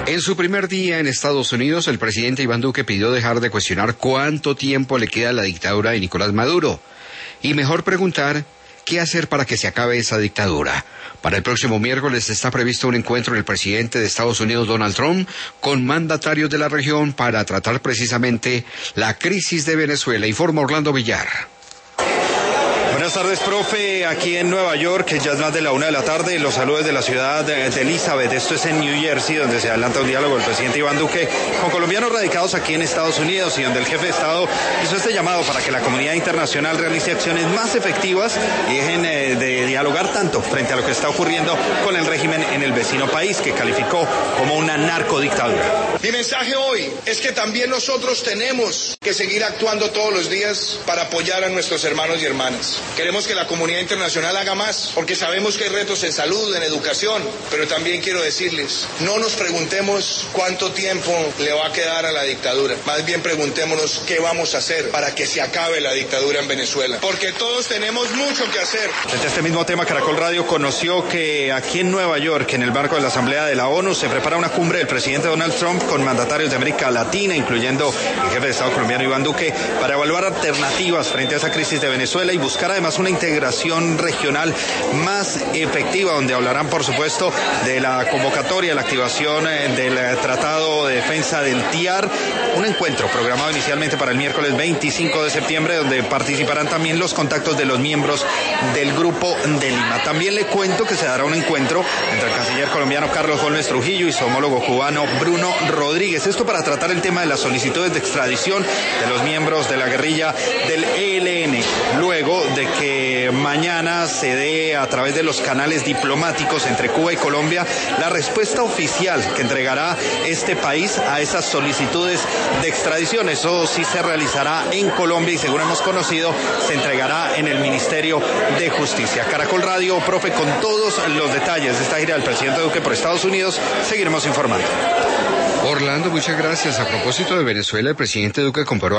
En su primer día en Estados Unidos, el presidente Iván Duque pidió dejar de cuestionar cuánto tiempo le queda a la dictadura de Nicolás Maduro y mejor preguntar qué hacer para que se acabe esa dictadura. Para el próximo miércoles está previsto un encuentro del presidente de Estados Unidos, Donald Trump, con mandatarios de la región para tratar precisamente la crisis de Venezuela. Informa Orlando Villar. Buenas tardes, profe. Aquí en Nueva York, que ya es más de la 1 p.m, los saludos de la ciudad de Elizabeth. Esto es en New Jersey, donde se adelanta un diálogo del presidente Iván Duque con colombianos radicados aquí en Estados Unidos y donde el jefe de Estado hizo este llamado para que la comunidad internacional realice acciones más efectivas y dejen de dialogar tanto frente a lo que está ocurriendo con el régimen en el vecino país, que calificó como una narcodictadura. Mi mensaje hoy es que también nosotros tenemos que seguir actuando todos los días para apoyar a nuestros hermanos y hermanas. Queremos que la comunidad internacional haga más, porque sabemos que hay retos en salud, en educación, pero también quiero decirles, no nos preguntemos cuánto tiempo le va a quedar a la dictadura, más bien preguntémonos qué vamos a hacer para que se acabe la dictadura en Venezuela, porque todos tenemos mucho que hacer. Frente a este mismo tema, Caracol Radio conoció que aquí en Nueva York, en el marco de la Asamblea de la ONU, se prepara una cumbre del presidente Donald Trump con mandatarios de América Latina, incluyendo el jefe de Estado colombiano Iván Duque, para evaluar alternativas frente a esa crisis de Venezuela y buscar además una integración regional más efectiva, donde hablarán por supuesto de la convocatoria, la activación del Tratado de Defensa del TIAR, un encuentro programado inicialmente para el miércoles 25 de septiembre, donde participarán también los contactos de los miembros del Grupo de Lima. También le cuento que se dará un encuentro entre el canciller colombiano Carlos Holmes Trujillo y su homólogo cubano Bruno Rodríguez, esto para tratar el tema de las solicitudes de extradición de los miembros de la guerrilla del ELN, luego de que mañana se dé a través de los canales diplomáticos entre Cuba y Colombia la respuesta oficial que entregará este país a esas solicitudes de extradición. Eso sí se realizará en Colombia y, según hemos conocido, se entregará en el Ministerio de Justicia. Caracol Radio, profe, con todos los detalles de esta gira del presidente Duque por Estados Unidos, seguiremos informando. Orlando, muchas gracias. A propósito de Venezuela, el presidente Duque comparó